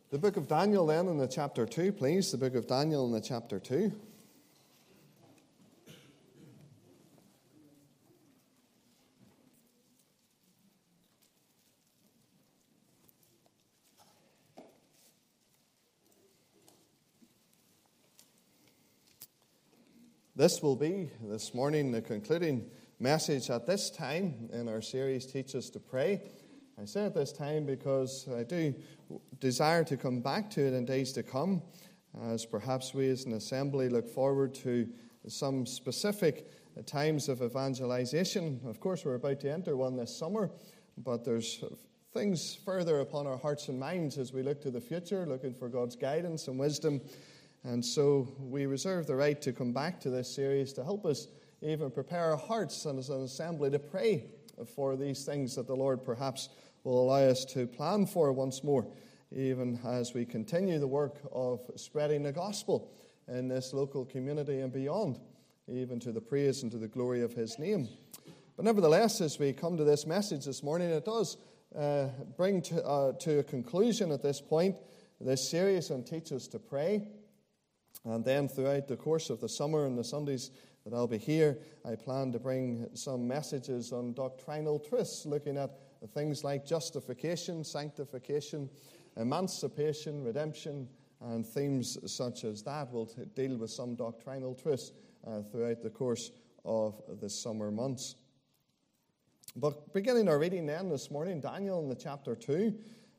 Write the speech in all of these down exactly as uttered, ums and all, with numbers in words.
The book of Daniel then in the chapter two, please. The book of Daniel in the chapter two. This will be, this morning, the concluding message at this time in our series, Teach Us to Pray. I say at this time because I do desire to come back to it in days to come, as perhaps we as an assembly look forward to some specific times of evangelization. Of course, we're about to enter one this summer, but there's things further upon our hearts and minds as we look to the future, looking for God's guidance and wisdom. And so we reserve the right to come back to this series to help us even prepare our hearts and as an assembly to pray for these things that the Lord perhaps will allow us to plan for once more, even as we continue the work of spreading the gospel in this local community and beyond, even to the praise and to the glory of His name. But nevertheless, as we come to this message this morning, it does uh, bring to, uh, to a conclusion at this point this series on Teach Us to Pray. And then throughout the course of the summer and the Sundays that I'll be here, I plan to bring some messages on doctrinal truths, looking at things like justification, sanctification, emancipation, redemption, and themes such as that. We'll t- deal with some doctrinal truths uh, throughout the course of the summer months. But beginning our reading then this morning, Daniel in the chapter two,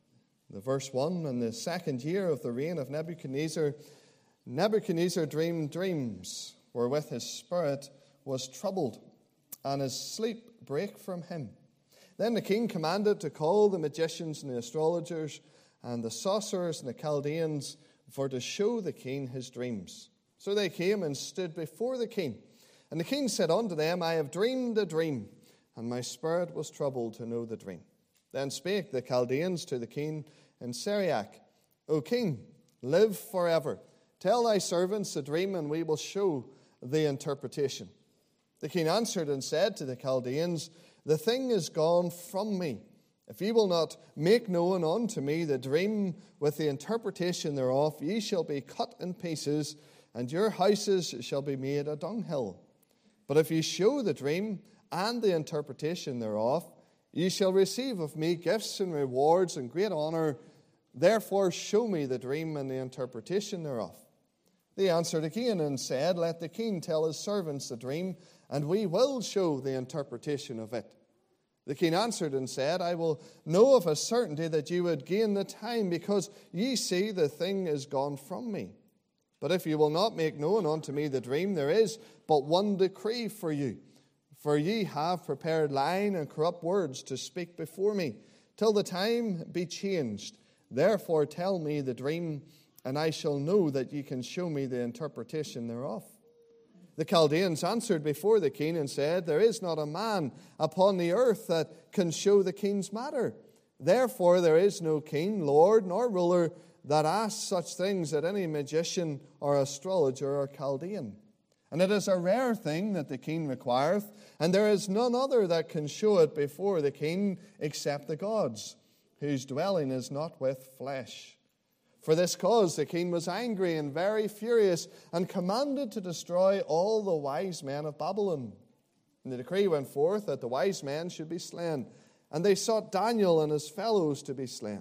the verse one, in the second year of the reign of Nebuchadnezzar, Nebuchadnezzar dreamed dreams wherewith his spirit was troubled, and his sleep brake from him. Then the king commanded to call the magicians and the astrologers and the sorcerers and the Chaldeans for to show the king his dreams. So they came and stood before the king. And the king said unto them, I have dreamed a dream, and my spirit was troubled to know the dream. Then spake the Chaldeans to the king in Syriac, O king, live forever. Tell thy servants the dream, and we will show the interpretation. The king answered and said to the Chaldeans, The thing is gone from me. If ye will not make known unto me the dream with the interpretation thereof, ye shall be cut in pieces, and your houses shall be made a dunghill. But if ye show the dream and the interpretation thereof, ye shall receive of me gifts and rewards and great honor. Therefore show me the dream and the interpretation thereof. They answered again and said, Let the king tell his servants the dream, and we will show the interpretation of it. The king answered and said, I will know of a certainty that ye would gain the time, because ye see the thing is gone from me. But if ye will not make known unto me the dream, there is but one decree for you. For ye have prepared lying and corrupt words to speak before me, till the time be changed. Therefore tell me the dream, and I shall know that ye can show me the interpretation thereof. The Chaldeans answered before the king and said, There is not a man upon the earth that can show the king's matter. Therefore there is no king, lord, nor ruler that asks such things at any magician or astrologer or Chaldean. And it is a rare thing that the king requireth, and there is none other that can show it before the king except the gods, whose dwelling is not with flesh. For this cause the king was angry and very furious, and commanded to destroy all the wise men of Babylon. And the decree went forth that the wise men should be slain, and they sought Daniel and his fellows to be slain.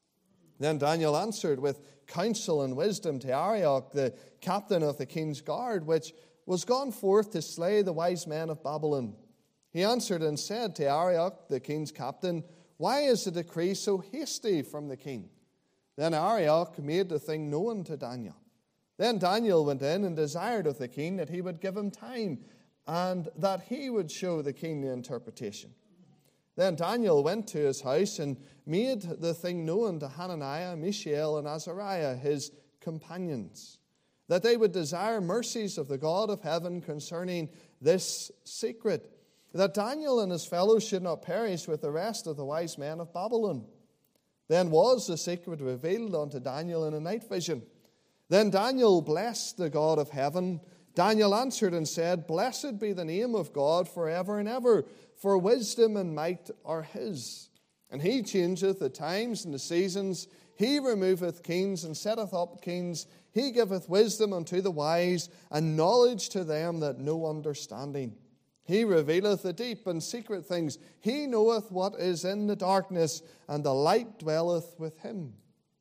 Then Daniel answered with counsel and wisdom to Arioch, the captain of the king's guard, which was gone forth to slay the wise men of Babylon. He answered and said to Arioch, the king's captain, Why is the decree so hasty from the king? Then Arioch made the thing known to Daniel. Then Daniel went in and desired of the king that he would give him time, and that he would show the king the interpretation. Then Daniel went to his house and made the thing known to Hananiah, Mishael, and Azariah, his companions, that they would desire mercies of the God of heaven concerning this secret, that Daniel and his fellows should not perish with the rest of the wise men of Babylon. Then was the secret revealed unto Daniel in a night vision. Then Daniel blessed the God of heaven. Daniel answered and said, Blessed be the name of God forever and ever, for wisdom and might are his. And he changeth the times and the seasons. He removeth kings and setteth up kings. He giveth wisdom unto the wise, and knowledge to them that know understanding. He revealeth the deep and secret things. He knoweth what is in the darkness, and the light dwelleth with him.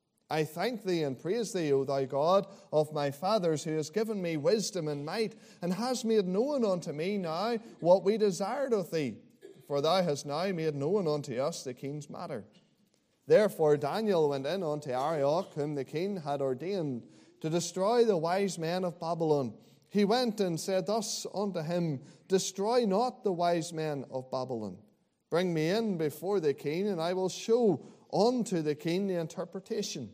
I thank thee and praise thee, O thou God of my fathers, who has given me wisdom and might, and has made known unto me now what we desired of thee. For thou hast now made known unto us the king's matter. Therefore Daniel went in unto Arioch, whom the king had ordained, to destroy the wise men of Babylon. He went and said thus unto him, Destroy not the wise men of Babylon. Bring me in before the king, and I will show unto the king the interpretation.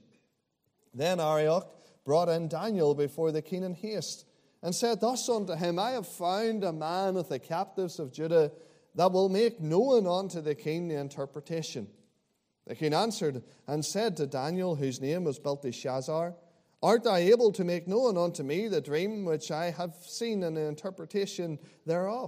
Then Arioch brought in Daniel before the king in haste, and said thus unto him, I have found a man of the captives of Judah, that will make known unto the king the interpretation. The king answered and said to Daniel, whose name was Belteshazzar, Art thou able to make known unto me the dream which I have seen and the interpretation thereof?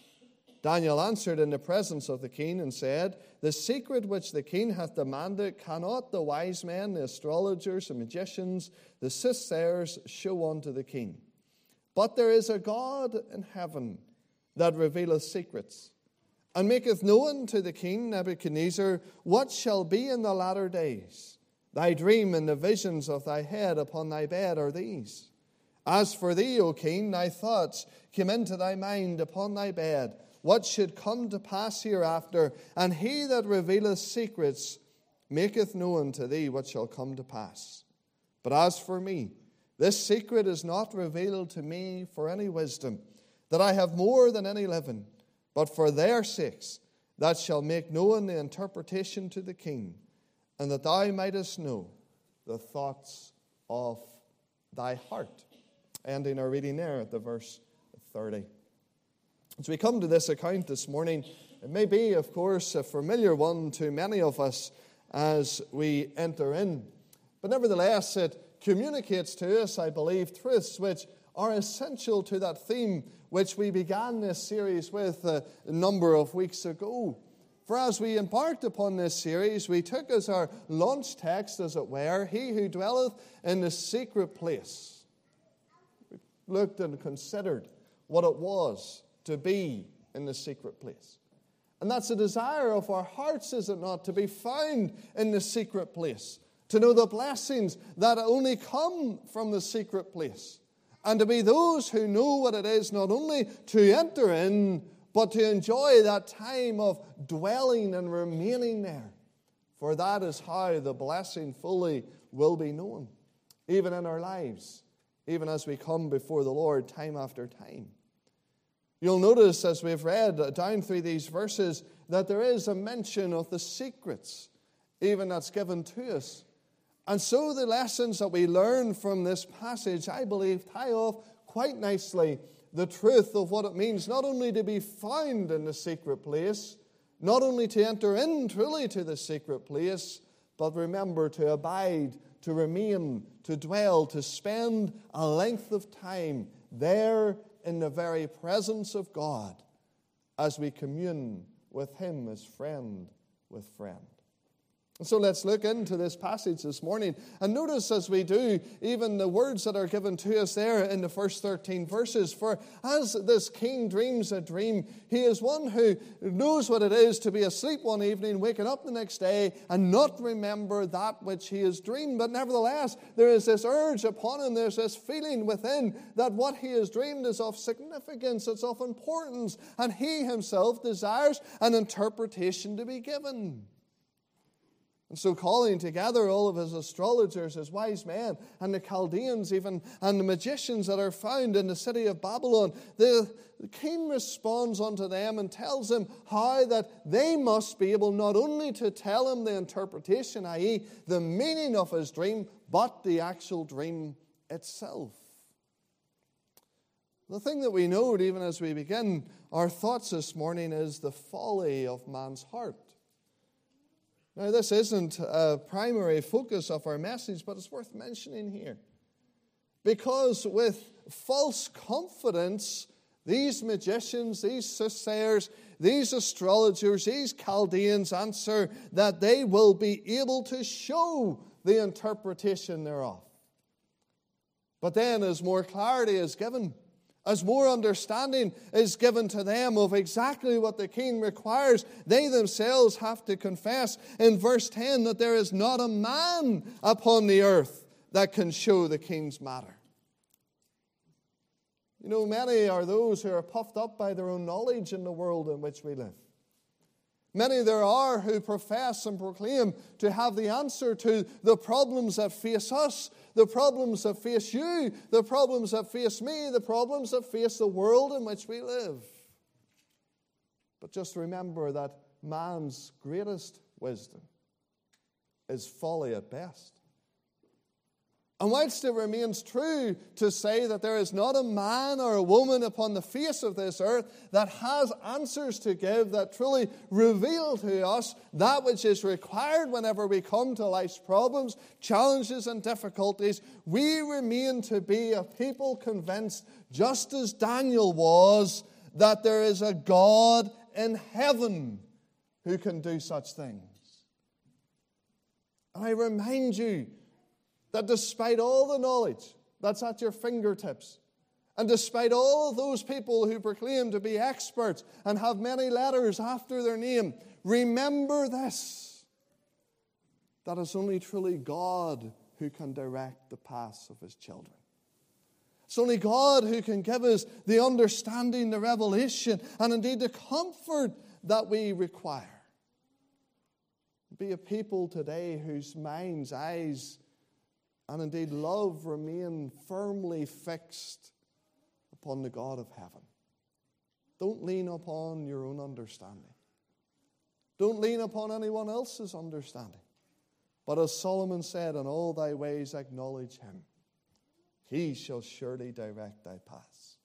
Daniel answered in the presence of the king and said, The secret which the king hath demanded cannot the wise men, the astrologers, the magicians, the soothsayers show unto the king. But there is a God in heaven that revealeth secrets, and maketh known to the king Nebuchadnezzar what shall be in the latter days. Thy dream and the visions of thy head upon thy bed are these. As for thee, O king, thy thoughts came into thy mind upon thy bed, what should come to pass hereafter, and he that revealeth secrets maketh known to thee what shall come to pass. But as for me, this secret is not revealed to me for any wisdom, that I have more than any living, but for their sakes, that shall make known the interpretation to the king, and that thou mightest know the thoughts of thy heart. Ending our reading there at the verse thirty. As we come to this account this morning, it may be, of course, a familiar one to many of us as we enter in. But nevertheless, it communicates to us, I believe, truths which are essential to that theme which we began this series with a number of weeks ago. For as we embarked upon this series, we took as our launch text, as it were, He who dwelleth in the secret place. We looked and considered what it was to be in the secret place. And that's a desire of our hearts, is it not, to be found in the secret place, to know the blessings that only come from the secret place, and to be those who know what it is not only to enter in, but to enjoy that time of dwelling and remaining there. For that is how the blessing fully will be known, even in our lives, even as we come before the Lord time after time. You'll notice as we've read down through these verses that there is a mention of the secrets, even that's given to us. And so the lessons that we learn from this passage, I believe, tie off quite nicely the truth of what it means not only to be found in the secret place, not only to enter in truly to the secret place, but remember to abide, to remain, to dwell, to spend a length of time there in the very presence of God as we commune with Him as friend with friend. So let's look into this passage this morning. And notice as we do, even the words that are given to us there in the first thirteen verses. For as this king dreams a dream, he is one who knows what it is to be asleep one evening, waking up the next day, and not remember that which he has dreamed. But nevertheless, there is this urge upon him, there's this feeling within that what he has dreamed is of significance, it's of importance, and he himself desires an interpretation to be given. And so calling together all of his astrologers, his wise men, and the Chaldeans even, and the magicians that are found in the city of Babylon, the, the king responds unto them and tells them how that they must be able not only to tell him the interpretation, that is the meaning of his dream, but the actual dream itself. The thing that we note even as we begin our thoughts this morning is the folly of man's heart. Now, this isn't a primary focus of our message, but it's worth mentioning here. Because with false confidence, These magicians, these soothsayers, these astrologers, these Chaldeans answer that they will be able to show the interpretation thereof. But then as more clarity is given, as more understanding is given to them of exactly what the king requires, they themselves have to confess in verse ten that there is not a man upon the earth that can show the king's matter. You know, many are those who are puffed up by their own knowledge in the world in which we live. Many there are who profess and proclaim to have the answer to the problems that face us, the problems that face you, the problems that face me, the problems that face the world in which we live. But just remember that man's greatest wisdom is folly at best. And whilst it remains true to say that there is not a man or a woman upon the face of this earth that has answers to give that truly reveal to us that which is required whenever we come to life's problems, challenges, and difficulties, we remain to be a people convinced, just as Daniel was, that there is a God in heaven who can do such things. And I remind you that despite all the knowledge that's at your fingertips, and despite all those people who proclaim to be experts and have many letters after their name, remember this, that it's only truly God who can direct the paths of His children. It's only God who can give us the understanding, the revelation, and indeed the comfort that we require. Be a people today whose minds, eyes, and indeed love remain firmly fixed upon the God of heaven. Don't lean upon your own understanding. Don't lean upon anyone else's understanding. But as Solomon said, in all thy ways acknowledge Him. He shall surely direct thy paths.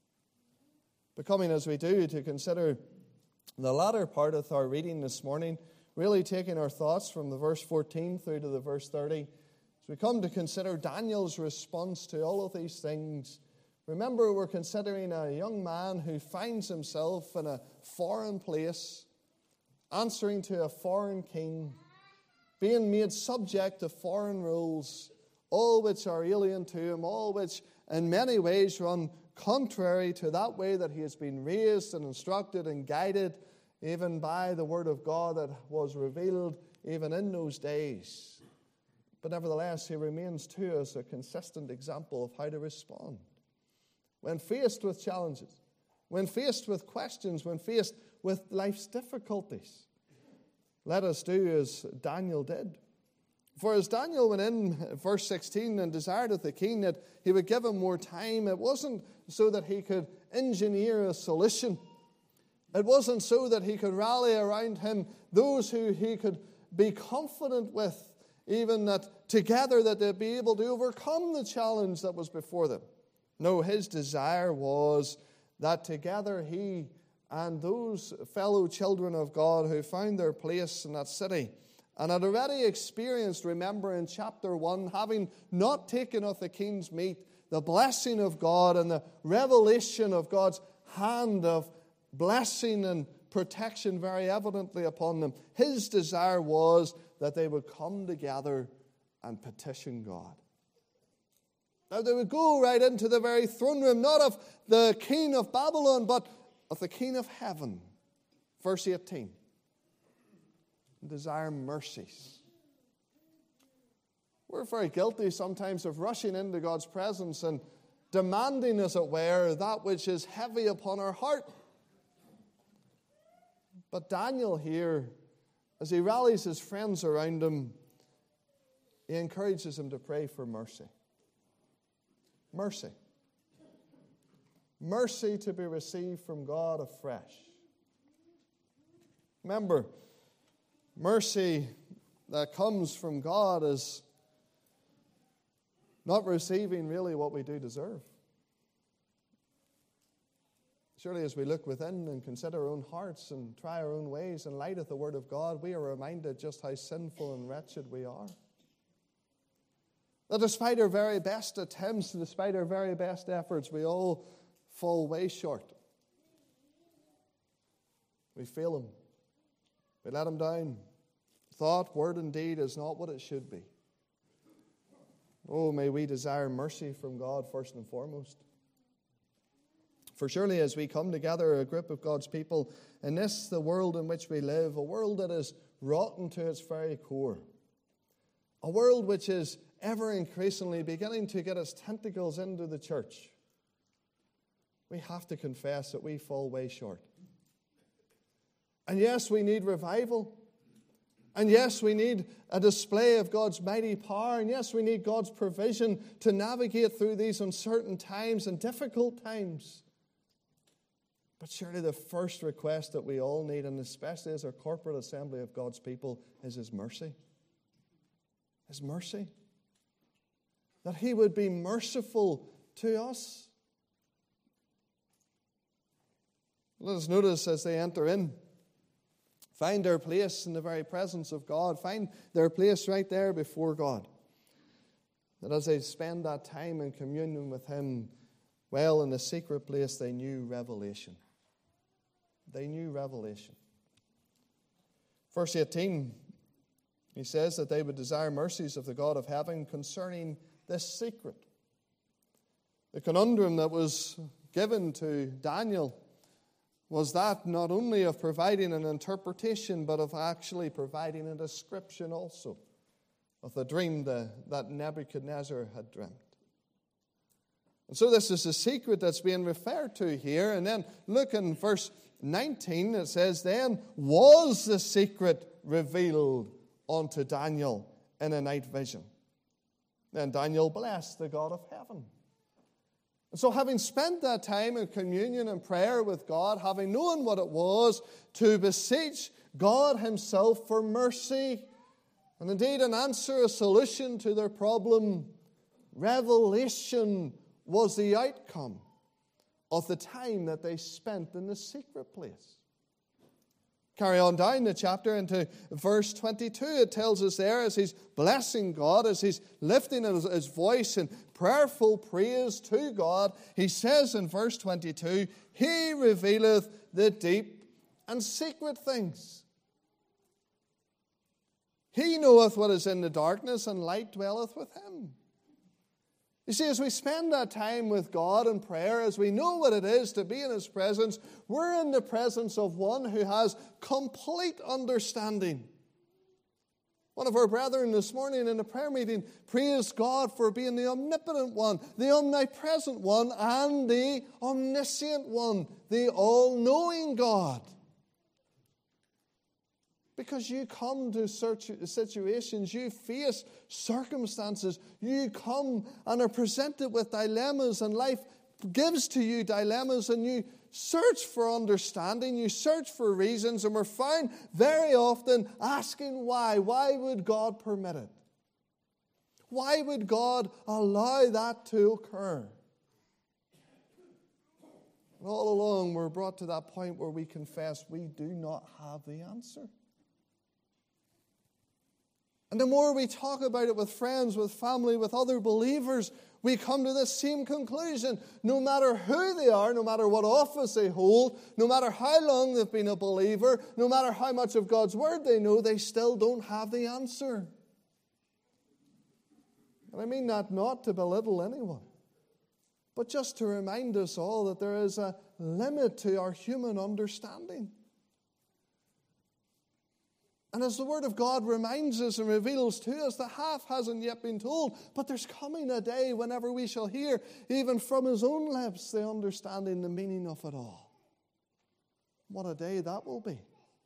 But coming as we do to consider the latter part of our reading this morning, really taking our thoughts from the verse fourteen through to the verse thirty, as we come to consider Daniel's response to all of these things, remember we're considering a young man who finds himself in a foreign place, answering to a foreign king, being made subject to foreign rules, all which are alien to him, all which in many ways run contrary to that way that he has been raised and instructed and guided, even by the Word of God that was revealed even in those days. But nevertheless, he remains to us a consistent example of how to respond. When faced with challenges, when faced with questions, when faced with life's difficulties, let us do as Daniel did. For as Daniel went in, verse sixteen, and desired of the king that he would give him more time, it wasn't so that he could engineer a solution. It wasn't so that he could rally around him those who he could be confident with, even that together that they'd be able to overcome the challenge that was before them. No, his desire was that together he and those fellow children of God who found their place in that city and had already experienced, remember in chapter one, having not taken of the king's meat, the blessing of God and the revelation of God's hand of blessing and protection very evidently upon them. His desire was that they would come together and petition God. Now they would go right into the very throne room, not of the king of Babylon, but of the king of heaven. Verse eighteen. Desire mercies. We're very guilty sometimes of rushing into God's presence and demanding, as it were, that which is heavy upon our heart. But Daniel here, as he rallies his friends around him, he encourages them to pray for mercy. Mercy. Mercy to be received from God afresh. Remember, mercy that comes from God is not receiving really what we do deserve. Surely as we look within and consider our own hearts and try our own ways in light of the Word of God, we are reminded just how sinful and wretched we are. That despite our very best attempts, despite our very best efforts, we all fall way short. We fail Him. We let Him down. Thought, word, and deed is not what it should be. Oh, may we desire mercy from God first and foremost. For surely as we come together, a group of God's people, in this, the world in which we live, a world that is rotten to its very core, a world which is ever increasingly beginning to get its tentacles into the church, we have to confess that we fall way short. And yes, we need revival. And yes, we need a display of God's mighty power. And yes, we need God's provision to navigate through these uncertain times and difficult times. But surely the first request that we all need, and especially as a corporate assembly of God's people, is His mercy. His mercy. That He would be merciful to us. Let us notice as they enter in, find their place in the very presence of God, find their place right there before God. That as they spend that time in communion with Him, well, in the secret place, they knew revelation. They knew revelation. Verse eighteen, he says that they would desire mercies of the God of heaven concerning this secret. The conundrum that was given to Daniel was that not only of providing an interpretation, but of actually providing a description also of the dream the, that Nebuchadnezzar had dreamt. And so this is a secret that's being referred to here. And then look in verse nineteen, it says, then was the secret revealed unto Daniel in a night vision. Then Daniel blessed the God of heaven. And so having spent that time in communion and prayer with God, having known what it was to beseech God Himself for mercy, and indeed an answer, a solution to their problem, revelation was the outcome of the time that they spent in the secret place. Carry on down the chapter into verse twenty-two. It tells us there, as he's blessing God, as he's lifting his, his voice in prayerful praise to God, he says in verse twenty-two, He revealeth the deep and secret things. He knoweth what is in the darkness, and light dwelleth with Him. You see, as we spend that time with God in prayer, as we know what it is to be in His presence, we're in the presence of one who has complete understanding. One of our brethren this morning in the prayer meeting praised God for being the omnipotent one, the omnipresent one, and the omniscient one, the all-knowing God. Because you come to situations, you face circumstances, you come and are presented with dilemmas, and life gives to you dilemmas, and you search for understanding, you search for reasons, and we're found very often asking why. Why would God permit it? Why would God allow that to occur? And all along we're brought to that point where we confess we do not have the answer. And the more we talk about it with friends, with family, with other believers, we come to this same conclusion. No matter who they are, no matter what office they hold, no matter how long they've been a believer, no matter how much of God's Word they know, they still don't have the answer. And I mean that not to belittle anyone, but just to remind us all that there is a limit to our human understanding. And as the Word of God reminds us and reveals to us, the half hasn't yet been told, but there's coming a day whenever we shall hear, even from His own lips, the understanding, the meaning of it all. What a day that will be.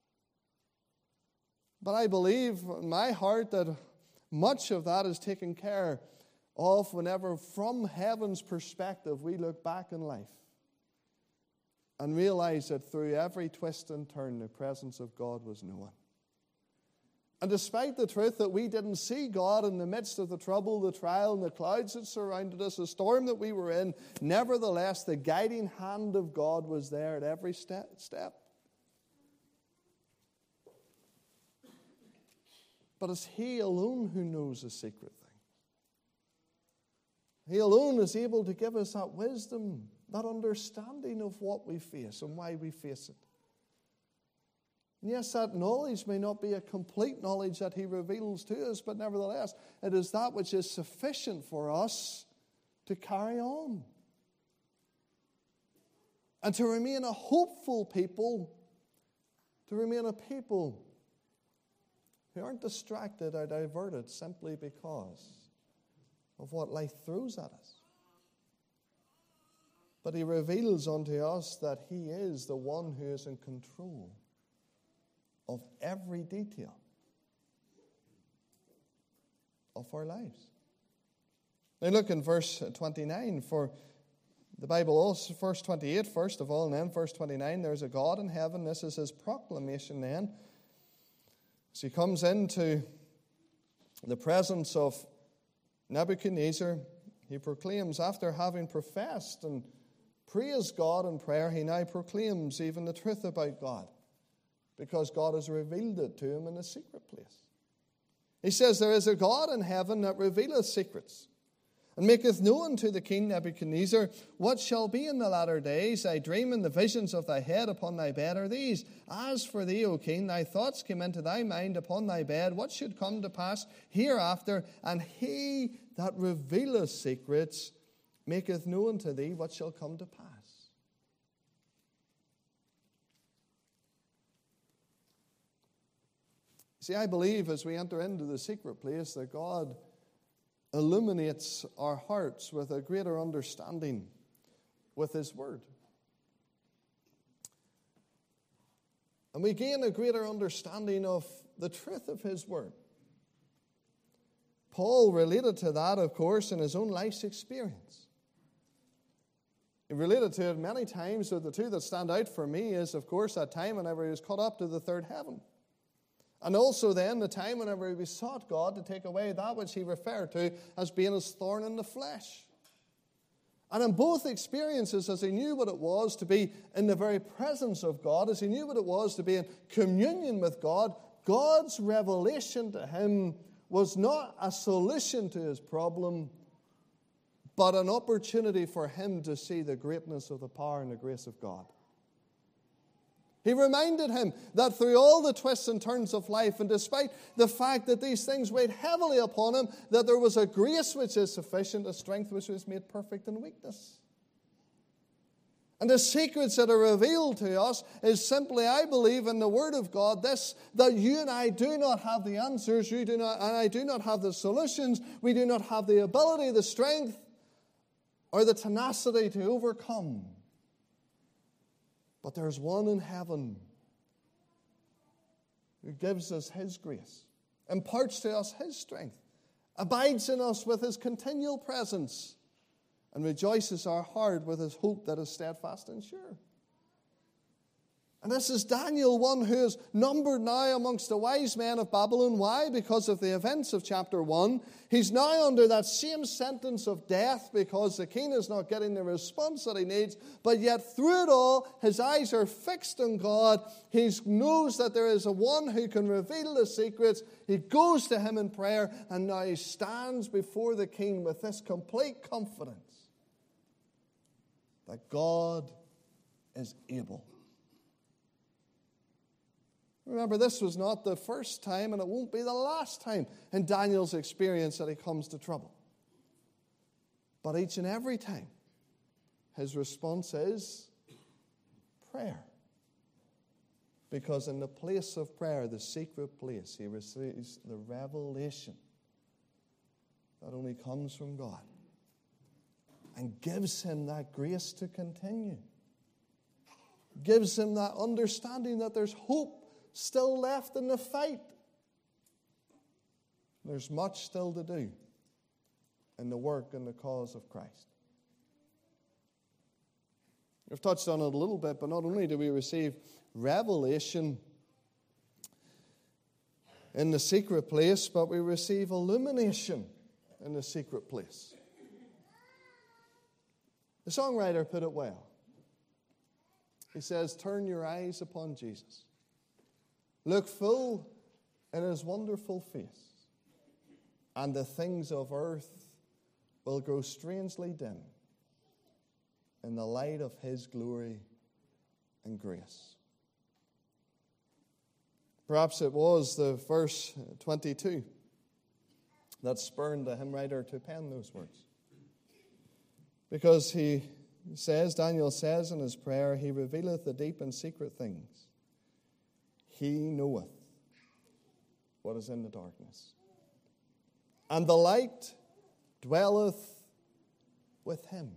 But I believe in my heart that much of that is taken care of whenever, from heaven's perspective, we look back in life and realize that through every twist and turn, the presence of God was known. And despite the truth that we didn't see God in the midst of the trouble, the trial, and the clouds that surrounded us, the storm that we were in, nevertheless, the guiding hand of God was there at every step. step. But it's He alone who knows the secret thing. He alone is able to give us that wisdom that understanding of what we face and why we face it. And yes, that knowledge may not be a complete knowledge that he reveals to us, but nevertheless, it is that which is sufficient for us to carry on. And to remain a hopeful people, to remain a people who aren't distracted or diverted simply because of what life throws at us. But he reveals unto us that he is the one who is in control of every detail of our lives. Now look in verse twenty-nine, for the Bible also, verse twenty-eight first of all, and then verse twenty-nine, there's a God in heaven. This is his proclamation then. As he comes into the presence of Nebuchadnezzar, he proclaims, after having professed and praised God in prayer, he now proclaims even the truth about God, because God has revealed it to him in a secret place. He says, there is a God in heaven that revealeth secrets, and maketh known to the king Nebuchadnezzar what shall be in the latter days. Thy dream and the visions of thy head upon thy bed are these. As for thee, O king, thy thoughts came into thy mind upon thy bed, what should come to pass hereafter, and he that revealeth secrets maketh known to thee what shall come to pass. See, I believe as we enter into the secret place that God illuminates our hearts with a greater understanding with his word. And we gain a greater understanding of the truth of his word. Paul related to that, of course, in his own life's experience. He related to it many times, but the two that stand out for me is, of course, that time whenever he was caught up to the third heaven. And also then the time whenever he besought God to take away that which he referred to as being his thorn in the flesh. And in both experiences, as he knew what it was to be in the very presence of God, as he knew what it was to be in communion with God, God's revelation to him was not a solution to his problem, but an opportunity for him to see the greatness of the power and the grace of God. He reminded him that through all the twists and turns of life, and despite the fact that these things weighed heavily upon him, that there was a grace which is sufficient, a strength which was made perfect in weakness. And the secrets that are revealed to us is simply, I believe, in the Word of God, this, that you and I do not have the answers, you do not, and I do not have the solutions, we do not have the ability, the strength, or the tenacity to overcome. But there's one in heaven who gives us his grace, imparts to us his strength, abides in us with his continual presence, and rejoices our heart with his hope that is steadfast and sure. And this is Daniel, one who is numbered now amongst the wise men of Babylon. Why? Because of the events of chapter one. He's now under that same sentence of death because the king is not getting the response that he needs. But yet through it all, his eyes are fixed on God. He knows that there is a one who can reveal the secrets. He goes to him in prayer, and now he stands before the king with this complete confidence that God is able. Remember, this was not the first time, and it won't be the last time in Daniel's experience that he comes to trouble. But each and every time, his response is prayer. Because in the place of prayer, the secret place, he receives the revelation that only comes from God and gives him that grace to continue. Gives him that understanding that there's hope still left in the fight. There's much still to do in the work and the cause of Christ. We've touched on it a little bit, but not only do we receive revelation in the secret place, but we receive illumination in the secret place. The songwriter put it well. He says, turn your eyes upon Jesus. Look full in his wonderful face, and the things of earth will grow strangely dim in the light of his glory and grace. Perhaps it was the verse twenty-two that spurred the hymn writer to pen those words. Because he says, Daniel says in his prayer, he revealeth the deep and secret things. He knoweth what is in the darkness. And the light dwelleth with him.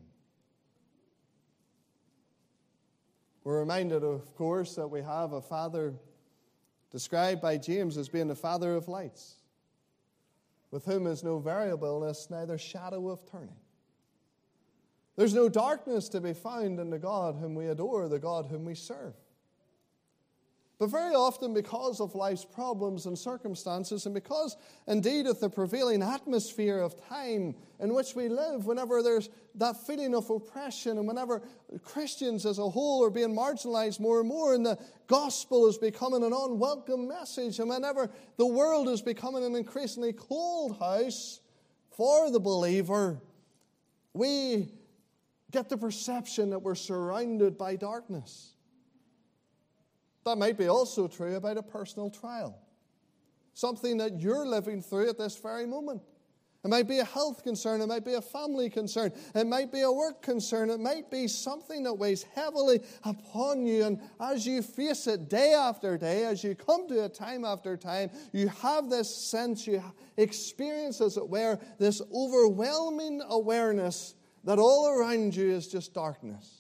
We're reminded, of course, that we have a Father described by James as being the Father of lights, with whom is no variableness, neither shadow of turning. There's no darkness to be found in the God whom we adore, the God whom we serve. But very often, because of life's problems and circumstances, and because indeed of the prevailing atmosphere of time in which we live, whenever there's that feeling of oppression, and whenever Christians as a whole are being marginalized more and more, and the gospel is becoming an unwelcome message, and whenever the world is becoming an increasingly cold house for the believer, we get the perception that we're surrounded by darkness. That might be also true about a personal trial, something that you're living through at this very moment. It might be a health concern, it might be a family concern, it might be a work concern, it might be something that weighs heavily upon you, and as you face it day after day, as you come to it time after time, you have this sense, you experience, as it were, this overwhelming awareness that all around you is just darkness.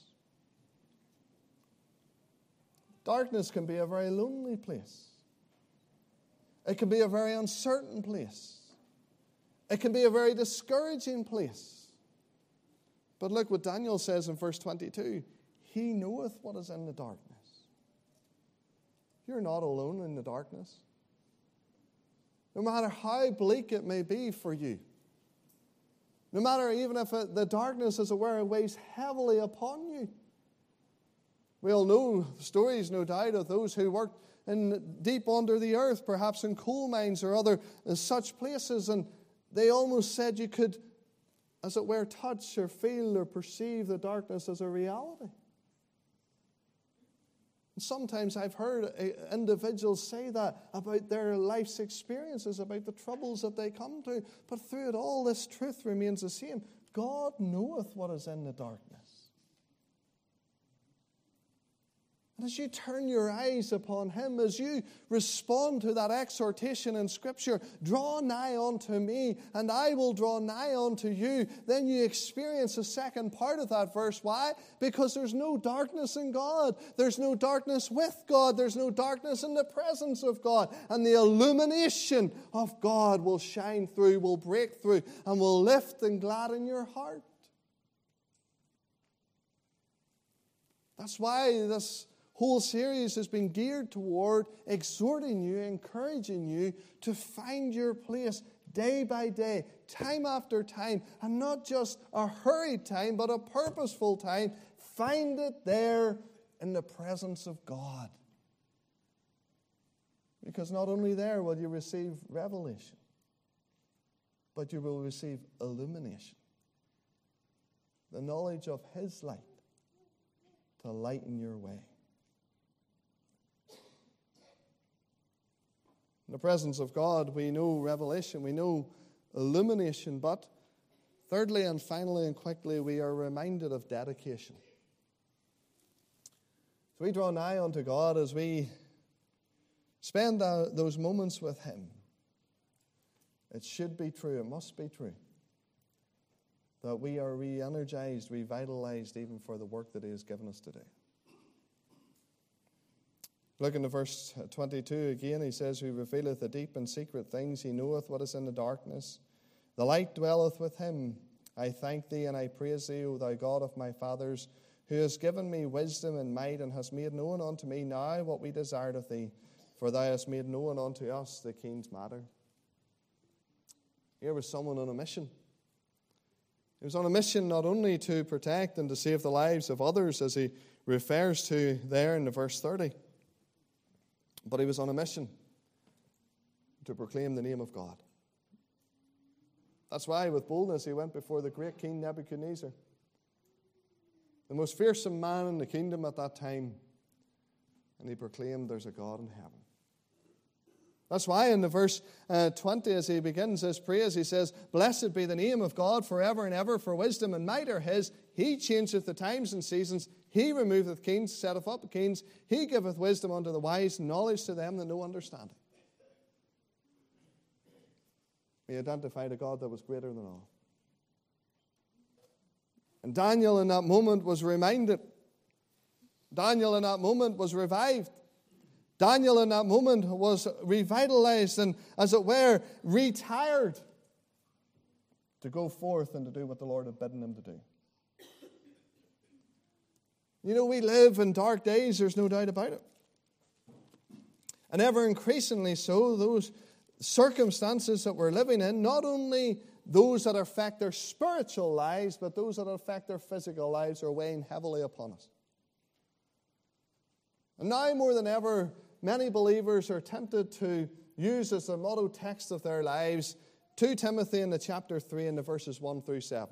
Darkness can be a very lonely place. It can be a very uncertain place. It can be a very discouraging place. But look what Daniel says in verse twenty-two. He knoweth what is in the darkness. You're not alone in the darkness. No matter how bleak it may be for you. No matter even if it, the darkness, as it were, weighs heavily upon you. We all know stories, no doubt, of those who worked in deep under the earth, perhaps in coal mines or other uh, such places, and they almost said you could, as it were, touch or feel or perceive the darkness as a reality. And sometimes I've heard uh, individuals say that about their life's experiences, about the troubles that they come to, but through it all, this truth remains the same. God knoweth what is in the darkness. And as you turn your eyes upon him, as you respond to that exhortation in Scripture, draw nigh unto me, and I will draw nigh unto you, then you experience the second part of that verse. Why? Because there's no darkness in God. There's no darkness with God. There's no darkness in the presence of God. And the illumination of God will shine through, will break through, and will lift and gladden your heart. That's why this whole series has been geared toward exhorting you, encouraging you to find your place day by day, time after time, and not just a hurried time, but a purposeful time. Find it there in the presence of God. Because not only there will you receive revelation, but you will receive illumination, the knowledge of his light to lighten your way. In the presence of God, we know revelation, we know illumination, but thirdly and finally and quickly, we are reminded of dedication. So we draw nigh unto God as we spend those moments with him. It should be true, it must be true, that we are re-energized, revitalized even for the work that he has given us to do. Look into verse twenty-two again. He says, who revealeth the deep and secret things, he knoweth what is in the darkness. The light dwelleth with him. I thank thee and I praise thee, O thou God of my fathers, who hast given me wisdom and might, and hast made known unto me now what we desired of thee, for thou hast made known unto us the king's matter. Here was someone on a mission. He was on a mission not only to protect and to save the lives of others, as he refers to there in the verse thirty, but he was on a mission to proclaim the name of God. That's why with boldness he went before the great King Nebuchadnezzar. the most fearsome man in the kingdom at that time, and he proclaimed there's a God in heaven. That's why in the verse uh, twenty, as he begins his praise, he says, "Blessed be the name of God forever and ever, for wisdom and might are his. He changeth the times and seasons. He removeth kings, setteth up kings. He giveth wisdom unto the wise, knowledge to them that know understanding." He identified a God that was greater than all. And Daniel in that moment was reminded. Daniel in that moment was revived. Daniel in that moment was revitalized and, as it were, retired to go forth and to do what the Lord had bidden him to do. You know, we live in dark days, there's no doubt about it. And ever increasingly so, those circumstances that we're living in, not only those that affect their spiritual lives, but those that affect their physical lives, are weighing heavily upon us. And now more than ever, many believers are tempted to use as the motto text of their lives Second Timothy in the chapter three and the verses one through seven.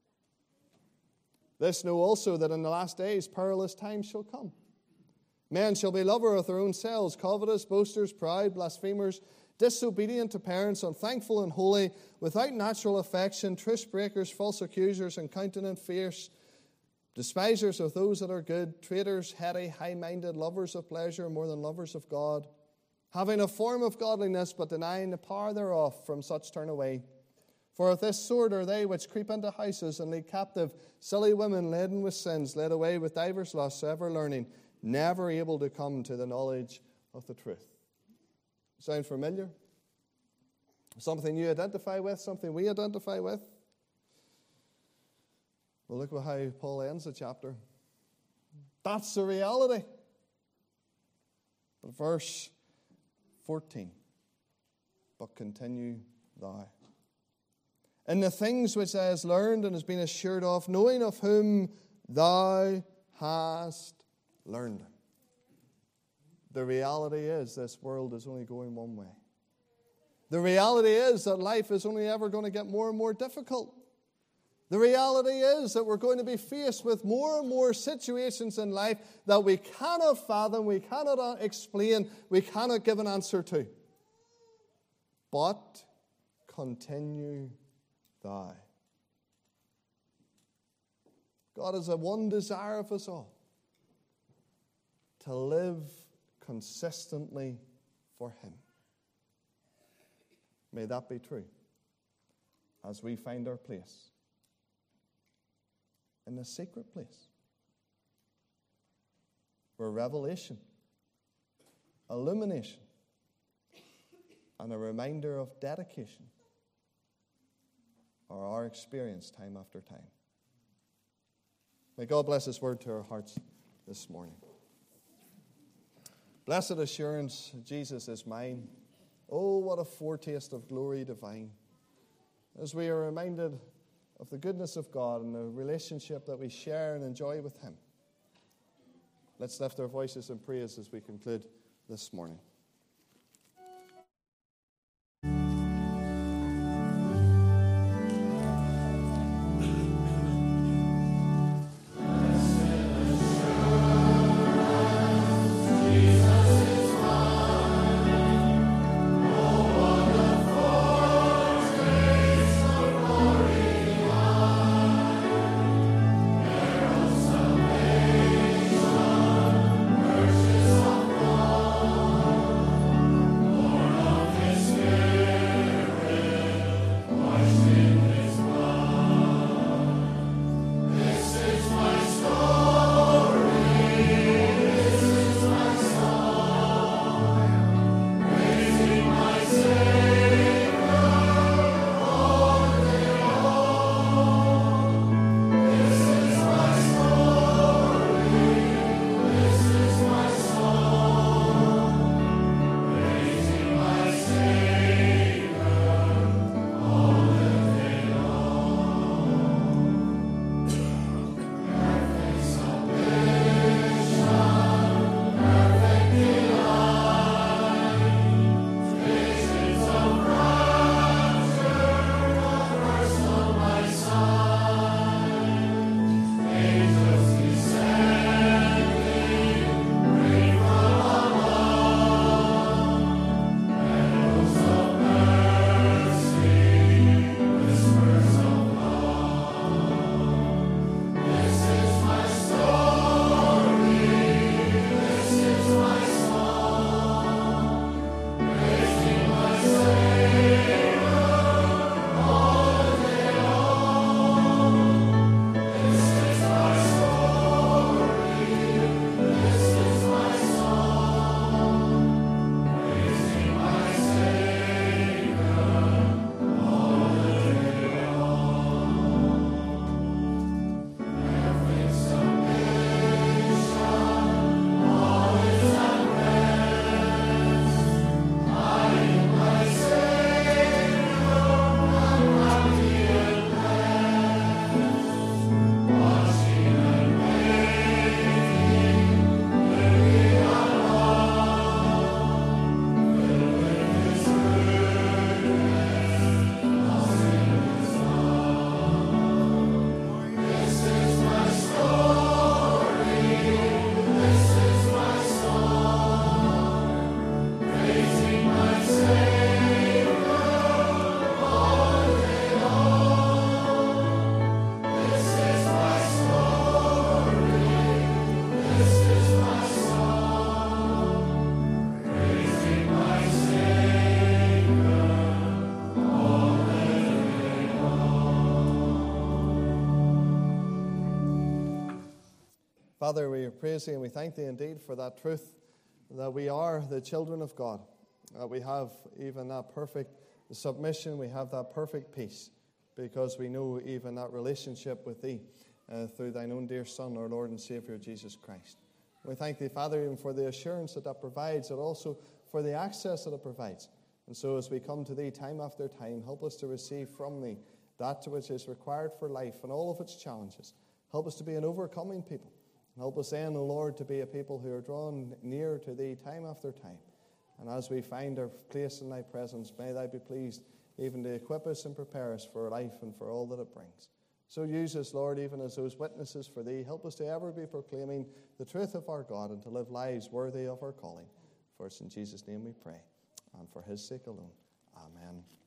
"This know also, that in the last days perilous times shall come. Men shall be lovers of their own selves, covetous, boasters, proud, blasphemers, disobedient to parents, unthankful and holy, without natural affection, truce breakers, false accusers, incontinent, fierce, despisers of those that are good, traitors, heady, high-minded, lovers of pleasure more than lovers of God, having a form of godliness, but denying the power thereof. From such turn away. For of this sort are they which creep into houses and lead captive silly women laden with sins, led away with divers lusts, ever learning, never able to come to the knowledge of the truth." Sound familiar? Something you identify with, something we identify with? Well, look at how Paul ends the chapter. That's the reality. But verse fourteen, "But continue thou in the things which thou hast learned and hast been assured of, knowing of whom thou hast learned them." The reality is this world is only going one way. The reality is that life is only ever going to get more and more difficult. The reality is that we're going to be faced with more and more situations in life that we cannot fathom, we cannot explain, we cannot give an answer to. But continue thou. God has a one desire of us all: to live consistently for Him. May that be true as we find our place in the secret place, where revelation, illumination, and a reminder of dedication are our experience time after time. May God bless His word to our hearts this morning. Blessed assurance, Jesus is mine. Oh, what a foretaste of glory divine. As we are reminded of the goodness of God and the relationship that we share and enjoy with Him, let's lift our voices in praise as we conclude this morning. Father, we praise Thee and we thank Thee indeed for that truth, that we are the children of God, that we have even that perfect submission, we have that perfect peace, because we know even that relationship with Thee uh, through Thine own dear Son, our Lord and Savior, Jesus Christ. We thank Thee, Father, even for the assurance that that provides, and also for the access that it provides. And so as we come to Thee time after time, help us to receive from Thee that which is required for life and all of its challenges. Help us to be an overcoming people. Help us then, O Lord, to be a people who are drawn near to Thee time after time. And as we find our place in Thy presence, may Thou be pleased even to equip us and prepare us for life and for all that it brings. So use us, Lord, even as those witnesses for Thee. Help us to ever be proclaiming the truth of our God and to live lives worthy of our calling. For it's in Jesus' name we pray, and for His sake alone. Amen.